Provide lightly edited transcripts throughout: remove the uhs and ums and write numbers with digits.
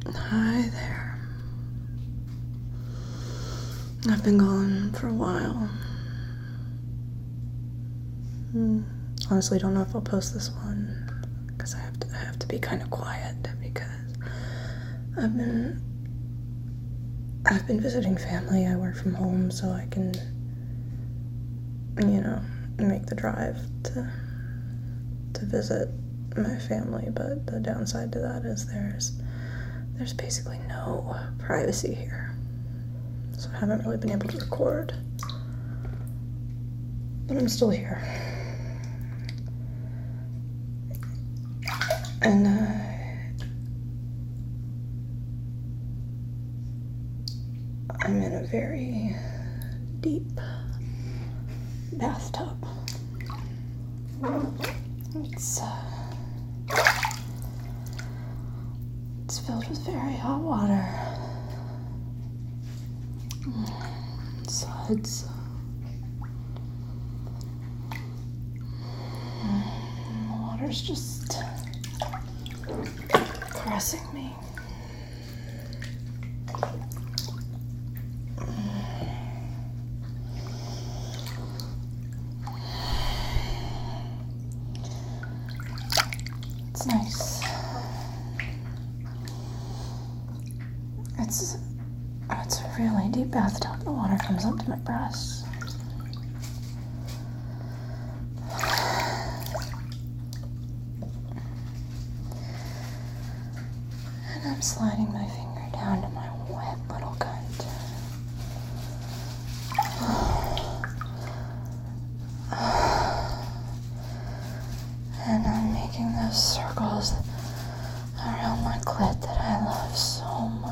Hi there. I've been gone for a while. Honestly, don't know if I'll post this one because I have to be kind of quiet because I've been visiting family. I work from home, so I can, make the drive to visit my family. But the downside to that is there's basically no privacy here. So I haven't really been able to record. But I'm still here. And I'm in a very deep bathtub. It's filled with very hot water. Sides. The water's just caressing me. It's nice. It's a really deep bathtub. The water comes up to my breasts. And I'm sliding my finger down to my wet little cunt. And I'm making those circles around my clit that I love so much.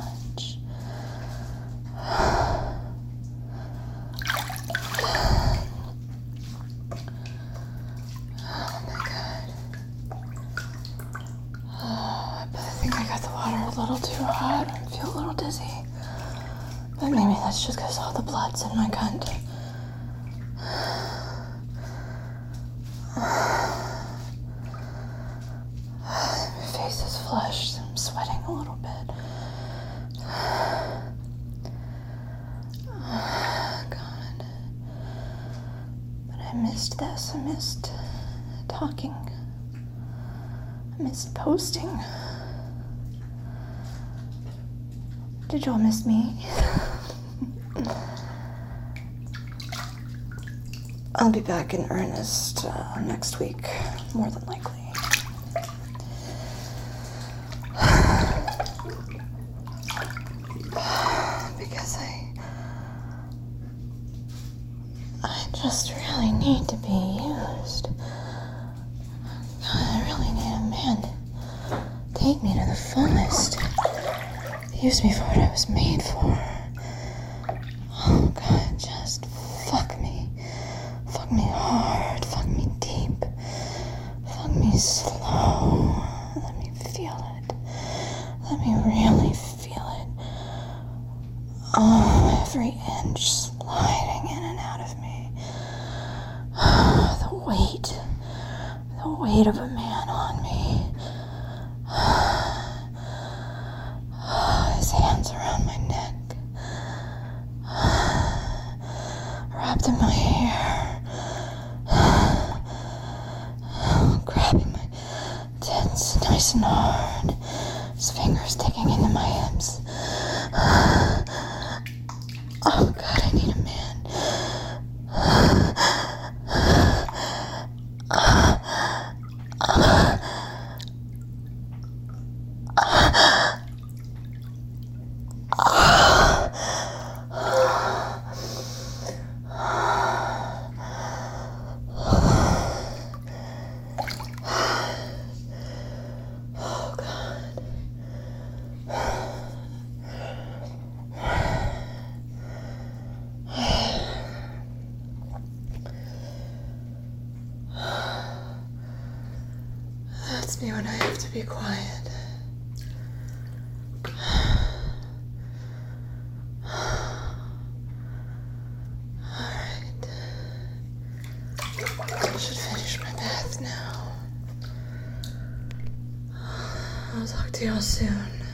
Oh my god. I think I got the water a little too hot. I feel a little dizzy. But maybe that's just because all the blood's in my cunt. My face is flushed. I'm sweating a little bit. Oh, God. But I missed this. I missed talking. I missed posting. Did y'all miss me? I'll be back in earnest next week, more than likely. Because I just really need to be used. I really need a man to take me to the fullest. Use me for what I was made for. Oh God, just fuck me. Fuck me hard. Fuck me deep. Fuck me slow. Let me feel it. Let me really feel it. Oh, every inch sliding in and out of me. The weight of a man on me. His hands around my neck. Wrapped in my hair. Grabbing my tits nice and hard. His fingers digging into my hips. Oh God, I need a man. That's me when I have to be quiet. Alright. I should finish my bath now. I'll talk to y'all soon.